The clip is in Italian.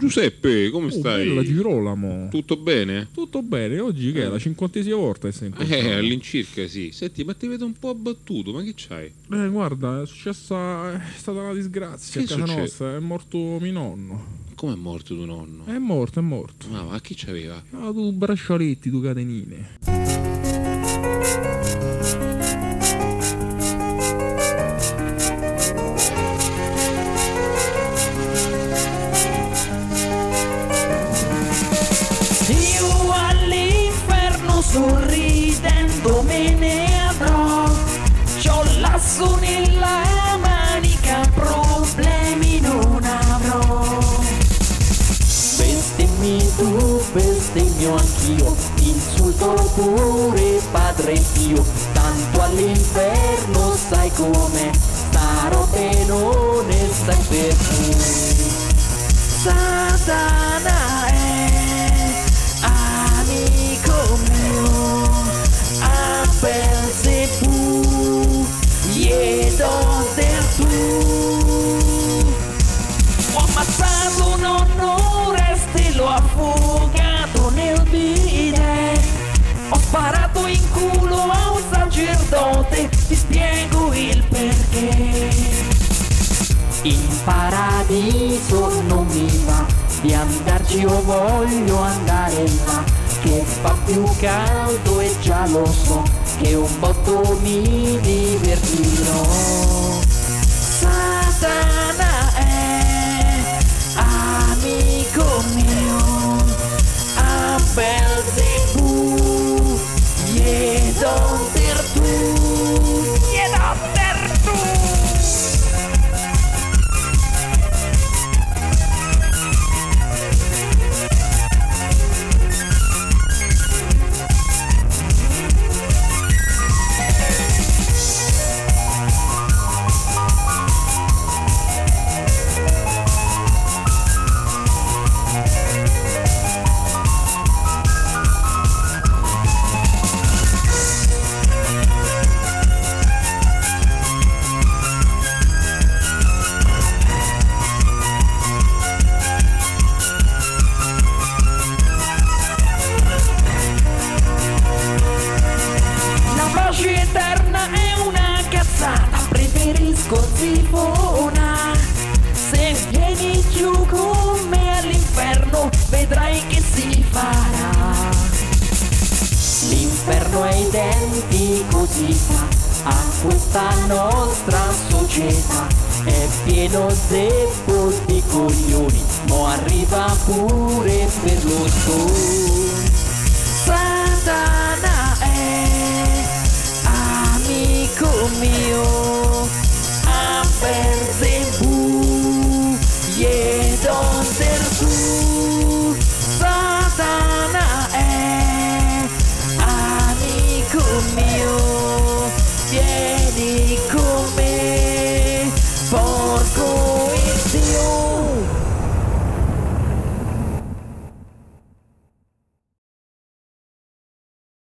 Giuseppe, come stai? Bella Girolamo. Tutto bene? Tutto bene, oggi che è la 50esima volta che sei incontrato? All'incirca sì. Senti, ma ti vedo un po' abbattuto, ma che c'hai? Guarda, è stata una disgrazia Che a casa succede? nostra, è morto mio nonno. Come è morto tuo nonno? È morto. Ma chi c'aveva? Ah, tu braccialetti, tu catenine. Io all'inferno sorridendo me ne andrò, c'ho l'asso nella manica, problemi non avrò. Bestemmmi tu, bestemmio anch'io, insulto pure Padre Pio, tanto all'inferno sai com'è, starò bene non è sempre tu. Satana è amico mio, a Belzebù, tu. Ho ammazzato nonno Oreste, l'ho affogato nel bidet, ho sparato in culo a un sacerdote, ti spiego il perché. In paradiso non mi va di andarci, io voglio andare là, che fa più caldo e già lo so, che un botto mi divertirò. Satana è amico mio, a Belzebù, donde tu. Preferisco Zifona. Se vieni giù con me all'inferno vedrai che si farà. L'inferno è identico si fa a questa nostra società, è pieno zeppo di coglioni, mo arriva pure per lo Satana